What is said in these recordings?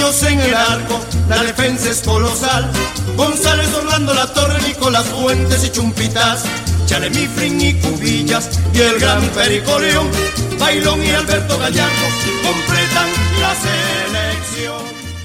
niños en el arco, la defensa es colosal. González, Orlando, La Torre, Nicolás Fuentes y Chumpitas, Chalemifrin y Cubillas, y el gran Perico León, Bailón y Alberto Gallardo completan la selección.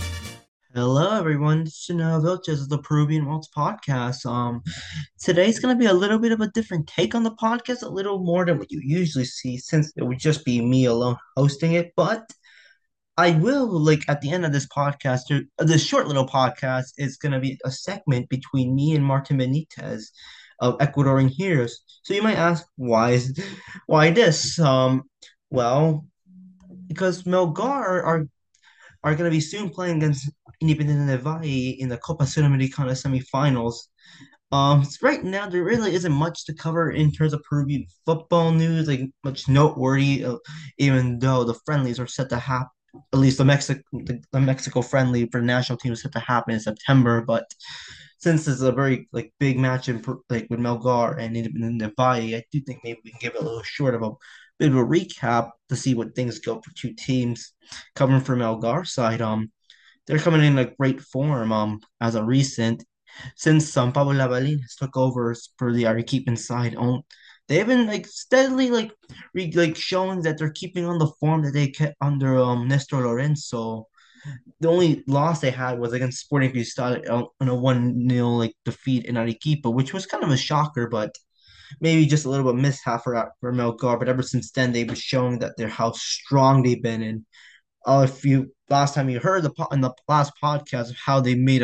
Hello, everyone. This is Chanel Vilches of the Peruvian Waltz podcast. Today's going to be a little bit of a different take on the podcast, a little more than what you usually see, since it would just be me alone hosting it. But I will, like, at the end of this podcast, this short little podcast is going to be a segment between me and Martin Benitez of Ecuadorian Heroes. So you might ask, why this? Well, because Melgar are going to be soon playing against Independiente del Valle in the Copa Sudamericana semifinals. Right now there really isn't much to cover in terms of Peruvian football news, like much noteworthy. Even though the friendlies are set to happen, at least the Mexico friendly for the national team is set to happen in September. But since it's a very like big match like with Melgar and Independiente del Valle, I do think maybe we can give it a little short of a bit of a recap to see what things go for two teams. Coming from Melgar side, they're coming in like great form as a recent since Pablo Lavalin has took over for the Arequipan side. They've been like steadily like showing that they're keeping on the form that they kept under Nestor Lorenzo. The only loss they had was against Sporting Cristal on a 1-0 like defeat in Arequipa, which was kind of a shocker, but maybe just a little bit mishap for Melgar. But ever since then, they've been showing that they're how strong they've been. And if you last time you heard in the last podcast of how they made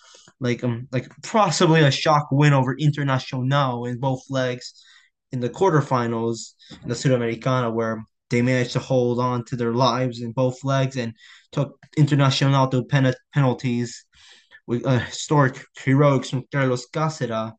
like possibly a shock win over Internacional in both legs in the quarterfinals in the Sudamericana, where they managed to hold on to their lives in both legs and took Internacional to penalties with historic heroics from Carlos Cáceres.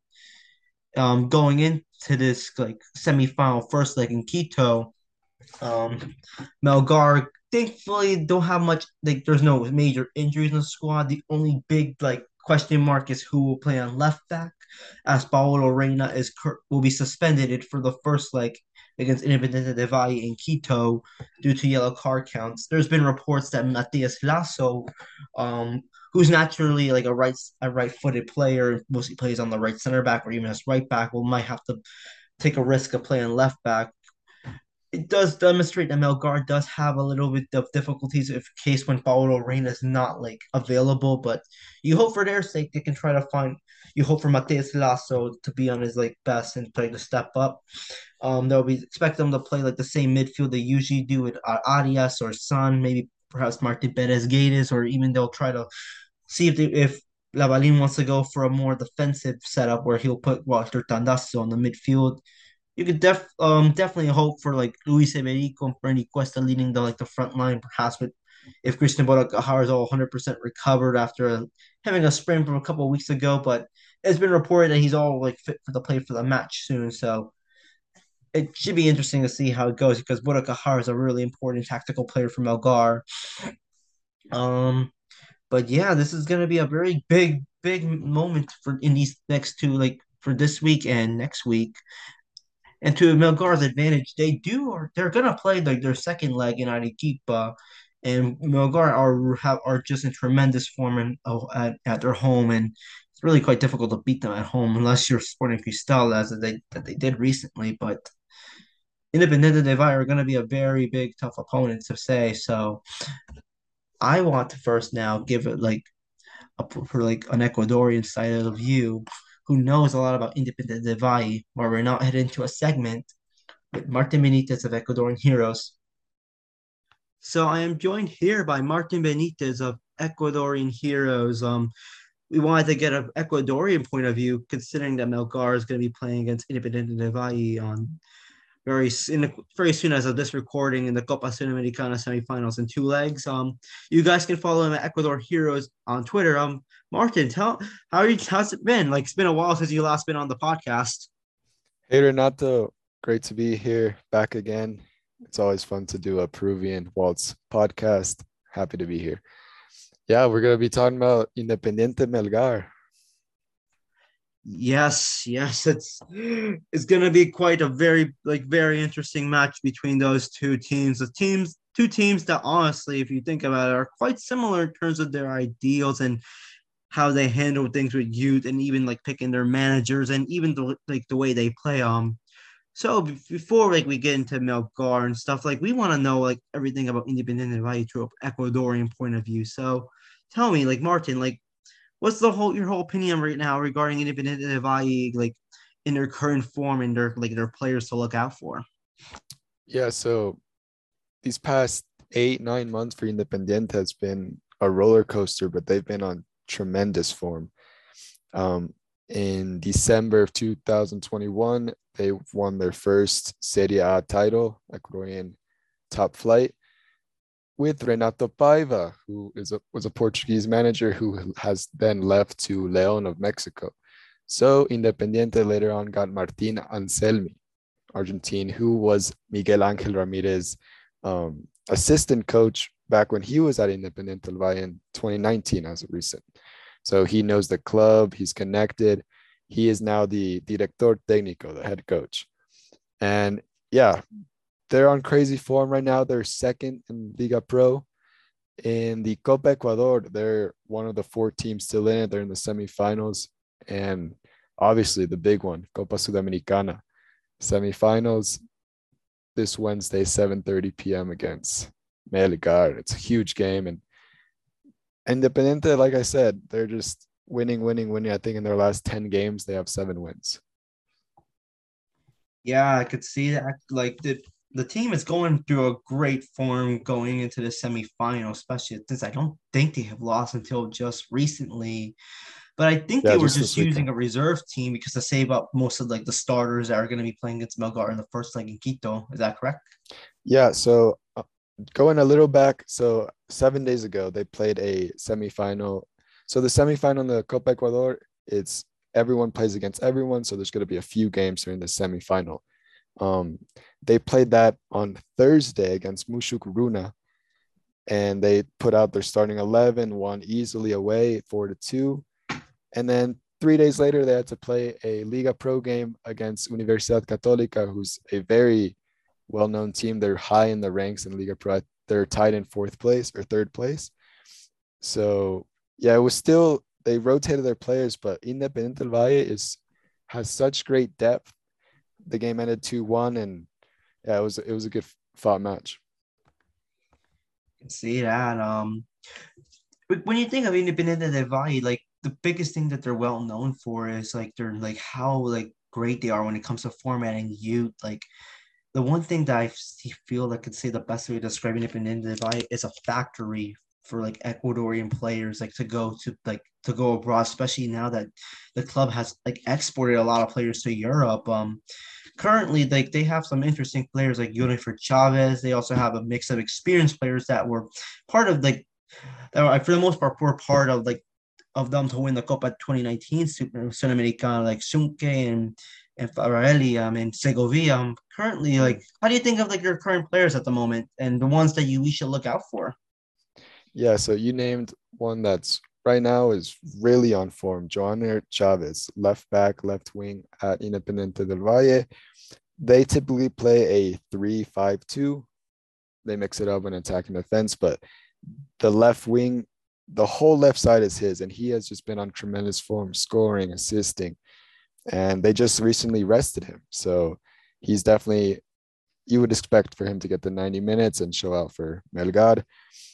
Going into this like semifinal first leg in Quito, um, Melgar thankfully don't have much. Like, there's no major injuries in the squad. The only big like question mark is who will play on left back, as Paulo Reina will be suspended for the first leg against Independiente del Valle in Quito due to yellow card counts. There's been reports that Matias Lasso, who's naturally like a right-footed player, mostly plays on the right center back or even as right back, might have to take a risk of playing left back. It does demonstrate that Melgar does have a little bit of difficulties if case when Paulo Reina is not like available, but you hope for their sake they can try to find. You hope for Mateus Lasso to be on his like best and try to step up. They'll be expect them to play like the same midfield they usually do with Arias or San, maybe perhaps Martin Perez Gades, or even they'll try to see if Lavalin wants to go for a more defensive setup where he'll put Walter Tandazo on the midfield. You could definitely hope for like Luis Iberico and Bernie Cuesta leading the front line, perhaps with if Christian Borja is all 100% recovered after having a sprain from a couple of weeks ago, but it's been reported that he's all like fit for the play for the match soon. So it should be interesting to see how it goes because Borja is a really important tactical player for Melgar. Um, but yeah, this is gonna be a very big moment for in these next two like for this week and next week. And to Melgar's advantage, they're gonna play like their second leg in Arequipa, and Melgar are just in tremendous form at their home, and it's really quite difficult to beat them at home unless you're Sporting Cristal as they did recently. But Independiente del Valle are going to be a very big tough opponent to say. So I want to first now give it like for like an Ecuadorian side of the view who knows a lot about Independiente del Valle, where we're now heading into a segment with Martin Benitez of Ecuadorian Heroes. So I am joined here by Martin Benitez of Ecuadorian Heroes. We wanted to get an Ecuadorian point of view, considering that Melgar is going to be playing against Independiente del Valle on very soon as of this recording in the Copa Sudamericana semifinals in two legs. You guys can follow him at Ecuador Heroes on Twitter. Martin, how's it been? Like, it's been a while since you last been on the podcast. Hey Renato, great to be here back again. It's always fun to do a Peruvian Waltz podcast. Happy to be here. Yeah, we're gonna be talking about Independiente Melgar. Yes, it's gonna be quite a very interesting match between those two teams. The teams two teams that honestly, if you think about it, are quite similar in terms of their ideals and how they handle things with youth and even like picking their managers and even the way they play. So before like we get into Melgar and stuff, like we want to know like everything about Independiente del Valle through an Ecuadorian point of view. So tell me, like Martin, like what's your whole opinion right now regarding Independiente del Valle, like in their current form and their players to look out for? Yeah, so these past 8, 9 months for Independiente has been a roller coaster, but they've been on tremendous form. In December of 2021, they won their first Serie A title, Ecuadorian top flight, with Renato Paiva, who was a Portuguese manager who has then left to León of Mexico. So Independiente later on got Martin Anselmi, Argentine, who was Miguel Ángel Ramirez assistant coach back when he was at Independiente del Valle in 2019 as of recent. So he knows the club, he's connected. He is now the director técnico, the head coach. And yeah, they're on crazy form right now. They're second in Liga Pro. In the Copa Ecuador, they're one of the 4 teams still in it. They're in the semifinals. And obviously the big one, Copa Sudamericana. Semifinals this Wednesday, 7:30 p.m. against Melgar. It's a huge game. And Independiente, like I said, they're just winning. I think in their last 10 games, they have 7 wins. Yeah, I could see that. Like the team is going through a great form going into the semifinal, especially since I don't think they have lost until just recently. But I think Yeah, they were just just this using weekend. a reserve team because to save up most of like the starters that are going to be playing against Melgar in the first leg in Quito. Is that correct? Yeah, so going a little back, so 7 days ago, they played a semifinal. So the semifinal in the Copa Ecuador, it's everyone plays against everyone. So there's going to be a few games during the semifinal. They played that on Thursday against Mushuk Runa, and they put out their starting 11, won easily away 4-2. And then 3 days later, they had to play a Liga Pro game against Universidad Católica, who's a very well-known team. They're high in the ranks in Liga Pro. They're tied in 4th place or 3rd place. So yeah, it was still, they rotated their players, but Independiente del Valle has such great depth. The game ended 2-1, and yeah, it was a good fought match. I can see that. But when you think of Independiente del Valle, like the biggest thing that they're well known for is like they're like how like great they are when it comes to formatting youth. Like the one thing that feel I could say the best way of describing Independiente del Valle is a factory for like Ecuadorian players like to go abroad, especially now that the club has like exported a lot of players to Europe. Currently like they have some interesting players like Unifer Chavez. They also have a mix of experienced players that were part of like that were, for the most part were part of like of them to win the Copa 2019 Sudamericana like Sunke and Farelli and Segovia. Currently, like how do you think of like your current players at the moment and the ones that we should look out for? Yeah, so you named one that's right now is really on form. Joanner Chavez, left back, left wing at Independiente del Valle. They typically play a 3-5-2. They mix it up when attacking defense, but the left wing, the whole left side is his, and he has just been on tremendous form, scoring, assisting. And they just recently rested him. So he's definitely, you would expect for him to get the 90 minutes and show out for Melgar.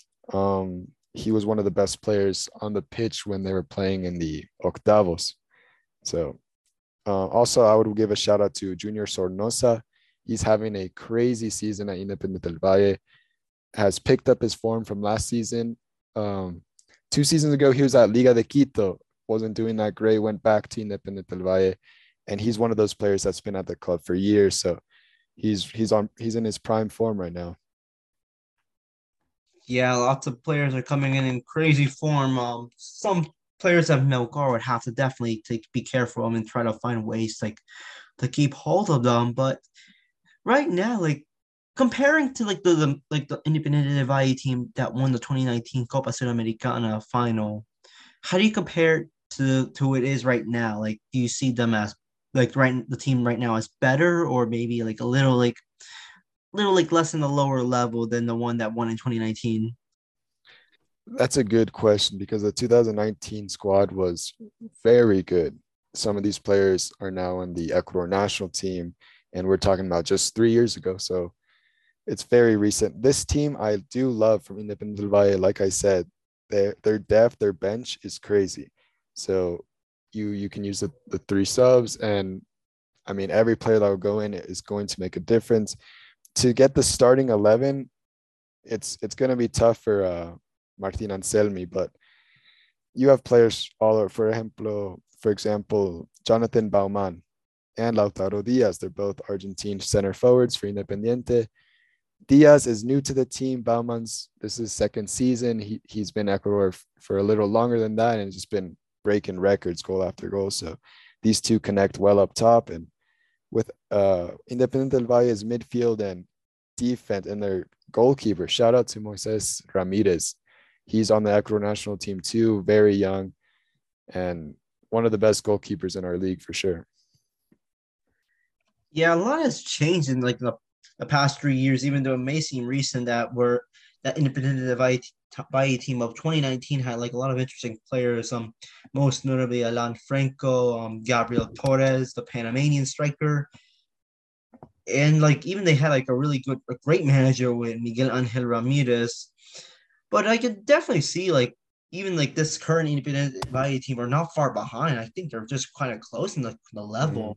He was one of the best players on the pitch when they were playing in the octavos. So also, I would give a shout out to Junior Sornosa. He's having a crazy season at Independiente del Valle, has picked up his form from last season. 2 seasons ago, he was at Liga de Quito, wasn't doing that great, went back to Independiente del Valle, and he's one of those players that's been at the club for years. So he's in his prime form right now. Yeah, lots of players are coming in crazy form. Some players of Melgar would have to definitely be careful and try to find ways like to keep hold of them. But right now, like comparing to like the Independiente del Valle team that won the 2019 Copa Sudamericana final, how do you compare to it is right now? Like, do you see them as like the team right now as better, or maybe like a little like little like less in the lower level than the one that won in 2019? That's a good question because the 2019 squad was very good. Some of these players are now on the Ecuador national team, and we're talking about just 3 years ago. So it's very recent. This team I do love from Independiente del Valle. Like I said, their depth, their bench is crazy. So you can use the three subs, and I mean every player that will go in is going to make a difference. To get the starting 11, it's going to be tough for Martin Anselmi, but you have players for example, Jonathan Bauman and Lautaro Diaz. They're both Argentine center forwards for Independiente. Diaz is new to the team. This is his second season. He's been Ecuador for a little longer than that and just been breaking records goal after goal. So these two connect well up top. And with Independiente del Valle's midfield and defense and their goalkeeper, shout out to Moises Ramirez. He's on the Ecuador national team too, very young and one of the best goalkeepers in our league for sure. Yeah, a lot has changed in like the past 3 years, even though it may seem recent that Independiente del Valle team of 2019 had like a lot of interesting players. Most notably Alan Franco, Gabriel Torres, the Panamanian striker, and like even they had like a great manager with Miguel Angel Ramirez. But I could definitely see like even like this current Independiente del Valle team are not far behind. I think they're just kind of close in the level.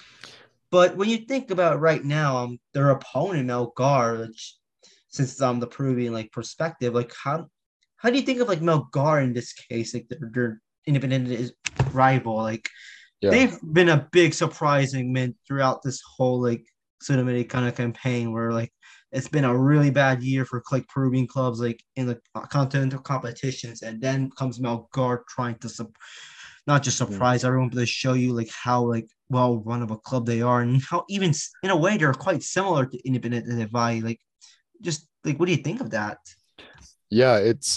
But when you think about right now, their opponent Melgar, which, since the Peruvian like perspective, like how do you think of like Melgar in this case, like their Independiente rival? Like they've been a big surprising man throughout this whole like Sudamericana campaign, where like it's been a really bad year for like Peruvian clubs like in the continental competitions, and then comes Melgar trying to not just surprise everyone, but to show you like how like well run of a club they are, and how even in a way they're quite similar to Independiente del Valle. Like, just like, what do you think of that? Yeah, it's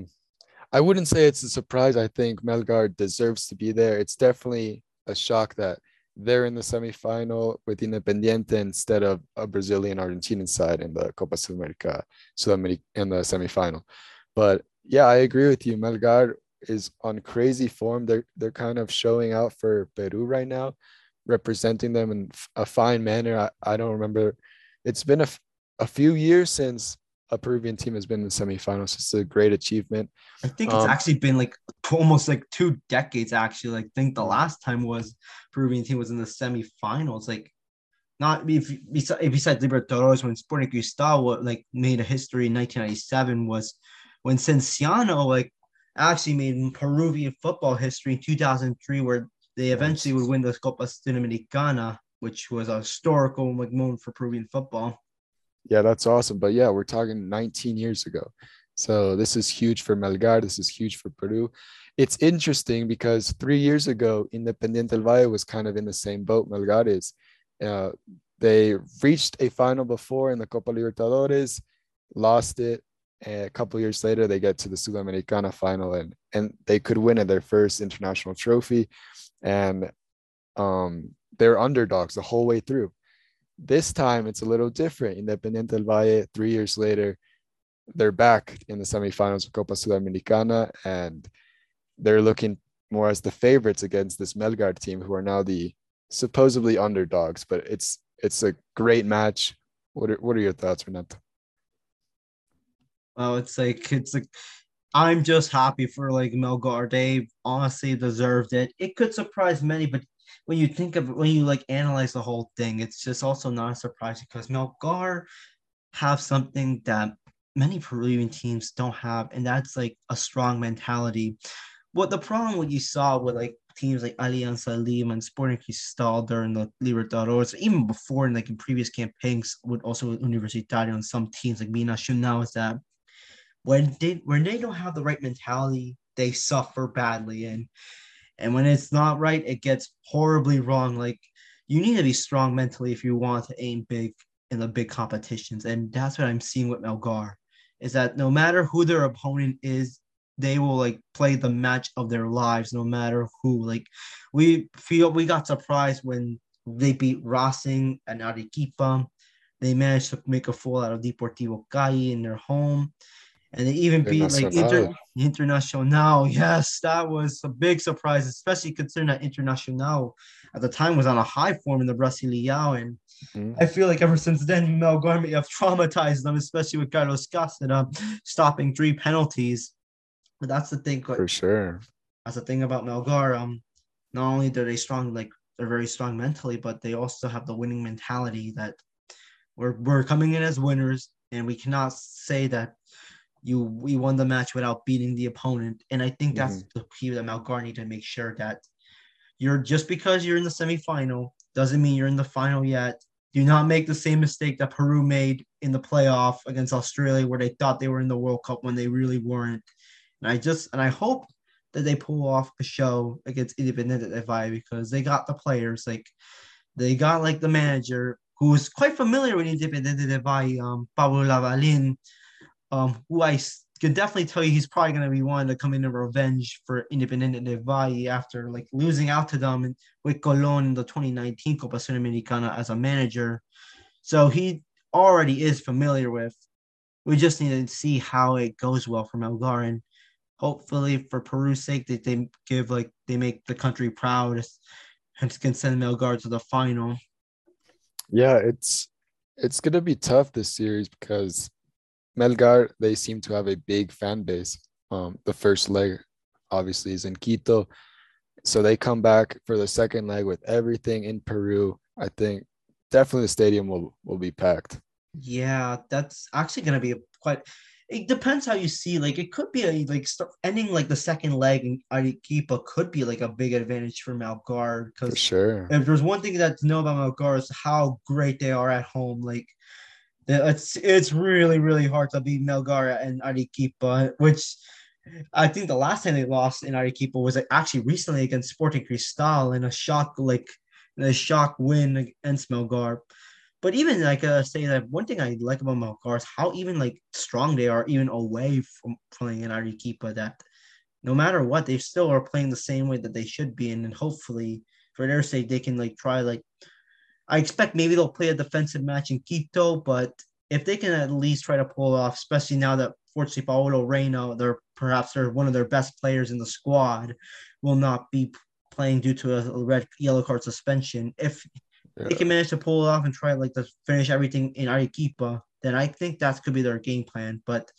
I wouldn't say it's a surprise. I think Melgar deserves to be there. It's definitely a shock that they're in the semifinal with Independiente instead of a Brazilian Argentinian side in the Copa Sudamerica in the semifinal. But yeah, I agree with you. Melgar is on crazy form. They're kind of showing out for Peru right now, representing them in a fine manner. I don't remember. It's been a few years since a Peruvian team has been in the semifinals. It's a great achievement. I think it's actually been like almost like 2 decades. Actually, like, I think the last time was Peruvian team was in the semifinals. Like, not besides Libertadores, when Sporting Cristal like made a history in 1997 was when Cienciano like actually made Peruvian football history in 2003, where they eventually would win the Copa Sudamericana, which was a historical like moment for Peruvian football. Yeah, that's awesome. But yeah, we're talking 19 years ago. So this is huge for Melgar. This is huge for Peru. It's interesting because 3 years ago, Independiente del Valle was kind of in the same boat Melgar is. They reached a final before in the Copa Libertadores, lost it. And a couple of years later, they get to the Sudamericana final and they could win it, their first international trophy. And they're underdogs the whole way through. This time, it's a little different. Independiente del Valle, 3 years later, they're back in the semifinals of Copa Sudamericana, and they're looking more as the favorites against this Melgar team, who are now the supposedly underdogs. But it's a great match. What are your thoughts, Renato? Oh, it's like I'm just happy for like Melgar. They honestly deserved it. It could surprise many, but when you like analyze the whole thing, it's just also not a surprise because Melgar have something that many Peruvian teams don't have, and that's like a strong mentality. What the problem what you saw with like teams like Alianza Lima and Sporting Cristal during the Libertadores, even before in like in previous campaigns with also with Universitario and some teams like Binacional, is that when they don't have the right mentality, they suffer badly. And when it's not right, it gets horribly wrong. Like, you need to be strong mentally if you want to aim big in the big competitions. And that's what I'm seeing with Melgar, is that no matter who their opponent is, they will like play the match of their lives, no matter who. Like, we got surprised when they beat Racing and Arequipa. They managed to make a fool out of Deportivo Cali in their home. And they even beat like Internacional. Internacional. Yes, that was a big surprise, especially considering that Internacional at the time was on a high form in the Brasileirão. And Mhm. I feel like ever since then, Melgar may have traumatized them, especially with Carlos Cáceres stopping 3 penalties. But that's the thing. For sure. That's the thing about Melgar. Not only are they strong, like they're very strong mentally, but they also have the winning mentality that we're coming in as winners, and we cannot say that we won the match without beating the opponent. And I think that's Mhm. the key that Melgar need to make sure that you're just because you're in the semifinal doesn't mean you're in the final yet. Do not make the same mistake that Peru made in the playoff against Australia, where they thought they were in the World Cup when they really weren't. And I hope that they pull off a show against Independiente del Valle because they got the players, like they got like the manager who is quite familiar with Independiente del Valle, Pablo Lavalin, who can definitely tell you he's probably going to be one to come in and revenge for Independiente del Valle after like losing out to them with Colón in the 2019 Copa Sudamericana as a manager. So he already is familiar with. We just need to see how it goes well for Melgar, and hopefully for Peru's sake that they make the country proud and can send Melgar to the final. Yeah, it's gonna be tough this series because Melgar, they seem to have a big fan base. The first leg obviously is in Quito. So they come back for the second leg with everything in Peru. I think definitely the stadium will be packed. Yeah, that's actually gonna be a quite. It depends how you see. Like, it could be ending like the second leg in Arequipa could be like a big advantage for Melgar For because sure. if there's one thing that to know about Melgar is how great they are at home. Like, it's really really hard to beat Melgar and Arequipa, which I think the last time they lost in Arequipa was like actually recently against Sporting Cristal in a shock win against Melgar. But even like say that one thing I like about Melgar is how even like strong they are even away from playing in Arequipa. That no matter what, they still are playing the same way that they should be, and hopefully for their sake they can like try like I expect maybe they'll play a defensive match in Quito, but if they can at least try to pull it off, especially now that fortunately Paulo Reina, they're one of their best players in the squad, will not be playing due to a red yellow card suspension. If they Yeah. can manage to pull it off and try like to finish everything in Arequipa, then I think that could be their game plan. But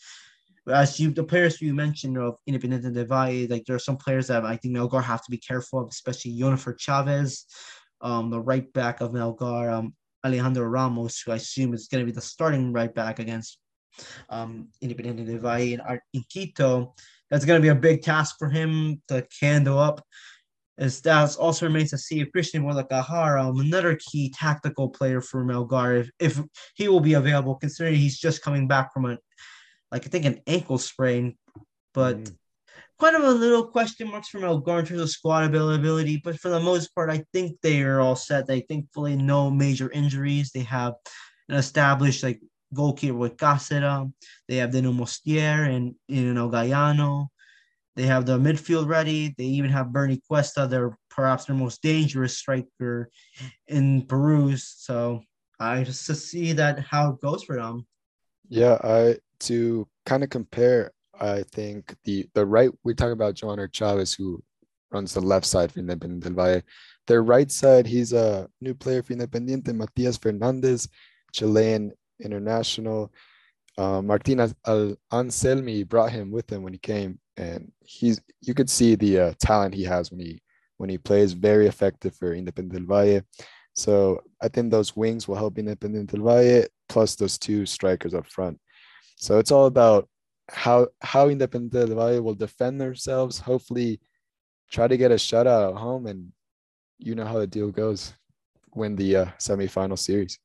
the players you mentioned of Independiente del Valle, like there are some players that I think Melgar have to be careful of, especially Jonifer Chavez, the right back of Melgar, Alejandro Ramos, who I assume is going to be the starting right back against Independiente del Valle in Quito. That's going to be a big task for him to handle up. As that also remains to see if Christian Guadalajara, another key tactical player for Melgar, if he will be available, considering he's just coming back from I think an ankle sprain, but Mhm. quite of a little question marks from Melgar in terms of squad availability. But for the most part, I think they are all set. They thankfully no major injuries. They have an established like goalkeeper with Cáceres. They have Dino Mostier and Gallano. They have the midfield ready. They even have Bernie Cuesta. They're perhaps their most dangerous striker in Peru. So I just to see that how it goes for them. Yeah, I to kind of compare, I think the right we talk about Joan or Chavez who runs the left side for Independiente del Valle. Their right side, he's a new player for Independiente, Matias Fernandez, Chilean international. Martina Anselmi brought him with him when he came, and you could see the talent he has when he plays. Very effective for Independiente del Valle. So I think those wings will help Independiente del Valle plus those two strikers up front. So it's all about how Independiente del Valle will defend themselves. Hopefully, try to get a shutout at home, and you know how the deal goes. Win the semifinal series.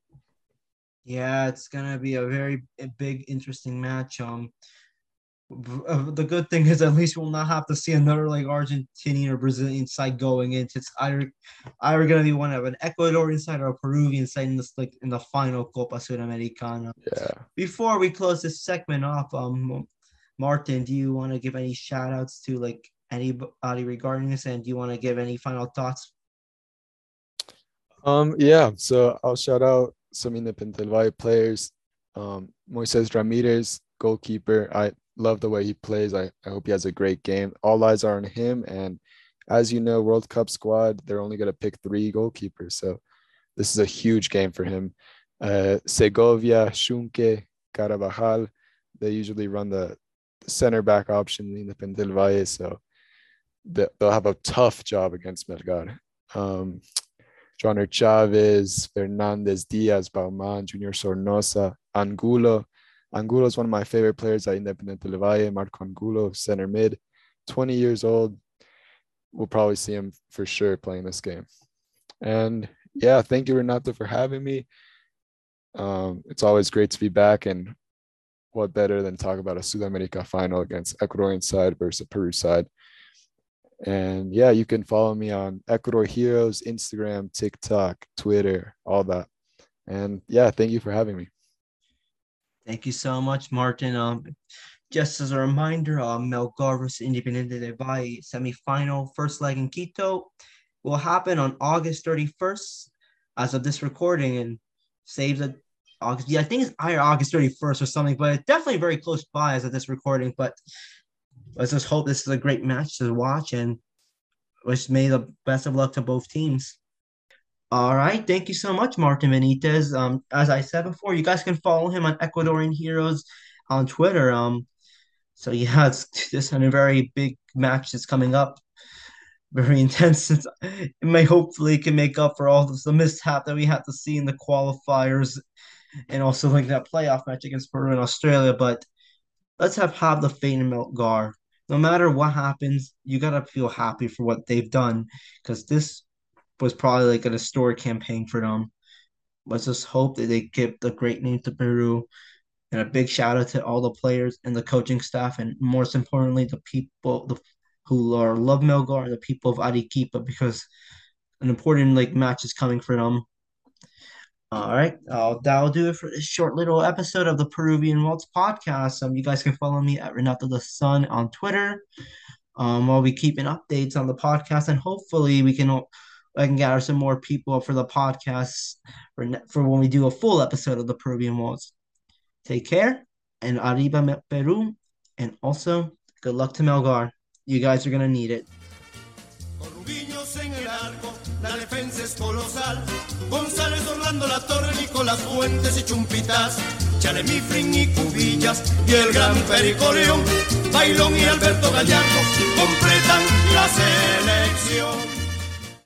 Yeah, it's gonna be a very big, interesting match. The good thing is at least we'll not have to see another like Argentinian or Brazilian side going into it's either gonna be one of an Ecuadorian side or a Peruvian side in this like in the final Copa Sudamericana. Yeah. Before we close this segment off, Martin, do you want to give any shout outs to like anybody regarding this, and do you want to give any final thoughts? Yeah. So I'll shout out some Independiente del Valle players. Moises Ramirez, goalkeeper. I love the way he plays. I hope he has a great game. All eyes are on him. And as you know, World Cup squad, they're only going to pick 3 goalkeepers. So this is a huge game for him. Segovia, Xunque, Carabajal, they usually run the center back option in Independiente del Valle. So they'll have a tough job against Melgar. Joner Chavez, Fernandez, Diaz, Bauman, Junior Sornosa, Angulo. Angulo is one of my favorite players at Independiente del Valle. Marco Angulo, center mid, 20 years old. We'll probably see him for sure playing this game. And yeah, thank you, Renato, for having me. It's always great to be back, and what better than talk about a Sudamerica final against Ecuadorian side versus Peru side. And yeah, you can follow me on Ecuador Heroes, Instagram, TikTok, Twitter, all that. And yeah, thank you for having me. Thank you so much, Martin. Just as a reminder, Melgar versus Independiente del Valle semifinal first leg in Quito will happen on August 31st as of this recording, and saves it August. Yeah, I think it's either August 31st or something, but it's definitely very close by as of this recording. But let's just hope this is a great match to watch, and let's may the best of luck to both teams. All right, thank you so much, Martin Benitez. As I said before, you guys can follow him on Ecuadorian Heroes on Twitter. So yeah, it's just a very big match that's coming up, very intense. It may hopefully can make up for all the mishap that we had to see in the qualifiers, and also like that playoff match against Peru and Australia. But let's have the faith in Melgar. No matter what happens, you gotta feel happy for what they've done, because this was probably like an historic campaign for them. Let's just hope that they give the great name to Peru. And a big shout out to all the players and the coaching staff, and most importantly, the people who love Melgar and the people of Arequipa, because an important match is coming for them. All right, that'll do it for this short little episode of the Peruvian Waltz podcast. You guys can follow me at Renato the Sun on Twitter. I'll be keeping updates on the podcast, and hopefully I can gather some more people for the podcast for when we do a full episode of the Peruvian Waltz. Take care, and arriba Peru, and also good luck to Melgar. You guys are gonna need it. Rubiños en el arco, la defensa es colosal. González, Orlando, La Torre, Nicolás Fuentes y Chumpitas, Chalemifrin y Cubillas, y el gran Perico León, Bailón y Alberto Gallardo completan la selección.